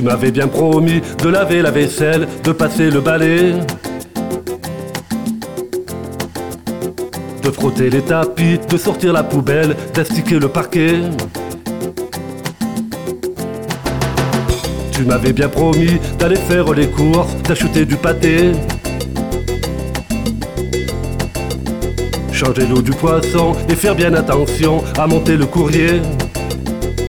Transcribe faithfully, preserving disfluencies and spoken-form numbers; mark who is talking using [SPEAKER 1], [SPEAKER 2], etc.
[SPEAKER 1] m'avais bien promis de laver la vaisselle, de passer le balai, de frotter les tapis, de sortir la poubelle, d'astiquer le parquet. Tu m'avais bien promis d'aller faire les courses, d'acheter du pâté, changer l'eau du poisson et faire bien attention à monter le courrier.